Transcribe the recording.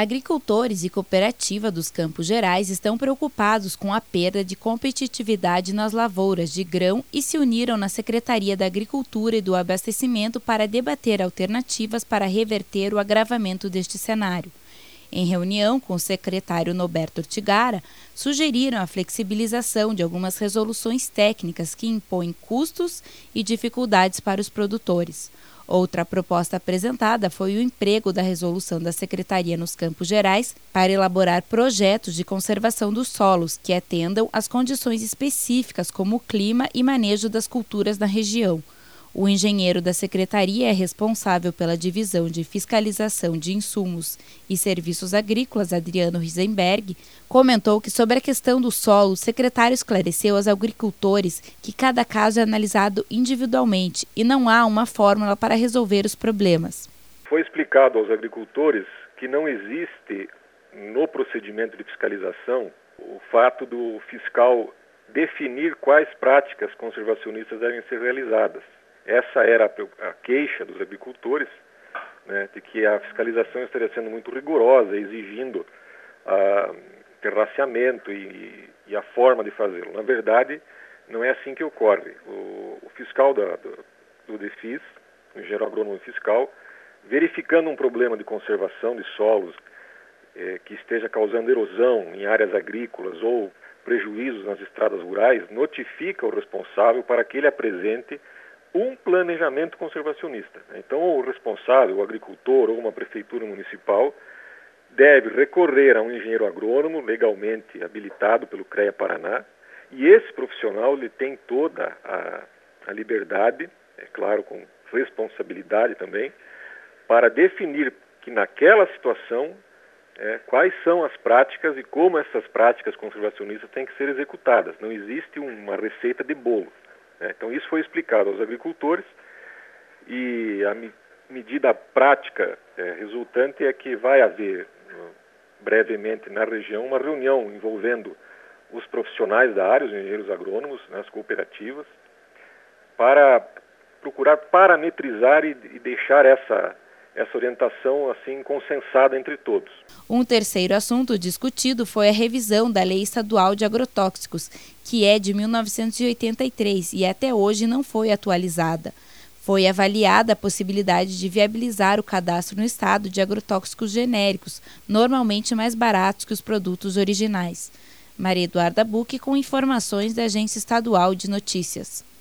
Agricultores e cooperativa dos Campos Gerais estão preocupados com a perda de competitividade nas lavouras de grão e se uniram na Secretaria da Agricultura e do Abastecimento para debater alternativas para reverter o agravamento deste cenário. Em reunião com o secretário Norberto Ortigara, sugeriram a flexibilização de algumas resoluções técnicas que impõem custos e dificuldades para os produtores. Outra proposta apresentada foi o emprego da resolução da Secretaria nos Campos Gerais para elaborar projetos de conservação dos solos que atendam às condições específicas como o clima e manejo das culturas na região. O engenheiro da Secretaria é responsável pela divisão de fiscalização de insumos e serviços agrícolas, Adriano Risenberg, comentou que sobre a questão do solo, o secretário esclareceu aos agricultores que cada caso é analisado individualmente e não há uma fórmula para resolver os problemas. Foi explicado aos agricultores que não existe no procedimento de fiscalização o fato do fiscal definir quais práticas conservacionistas devem ser realizadas. Essa era a queixa dos agricultores, né, de que a fiscalização estaria sendo muito rigorosa, exigindo terraceamento e a forma de fazê-lo. Na verdade, não é assim que ocorre. O fiscal do DEFIS, o engenheiro agrônomo fiscal, verificando um problema de conservação de solos que esteja causando erosão em áreas agrícolas ou prejuízos nas estradas rurais, notifica o responsável para que ele apresente um planejamento conservacionista. Então, o responsável, o agricultor ou uma prefeitura municipal deve recorrer a um engenheiro agrônomo legalmente habilitado pelo CREA Paraná, e esse profissional ele tem toda a liberdade, é claro, com responsabilidade também, para definir que naquela situação quais são as práticas e como essas práticas conservacionistas têm que ser executadas. Não existe uma receita de bolo. Então isso foi explicado aos agricultores e a medida prática resultante é que vai haver brevemente na região uma reunião envolvendo os profissionais da área, os engenheiros agrônomos, as cooperativas, para procurar parametrizar e deixar essa orientação assim consensada entre todos. Um terceiro assunto discutido foi a revisão da Lei Estadual de Agrotóxicos, que é de 1983 e até hoje não foi atualizada. Foi avaliada a possibilidade de viabilizar o cadastro no estado de agrotóxicos genéricos, normalmente mais baratos que os produtos originais. Maria Eduarda Bucchi com informações da Agência Estadual de Notícias.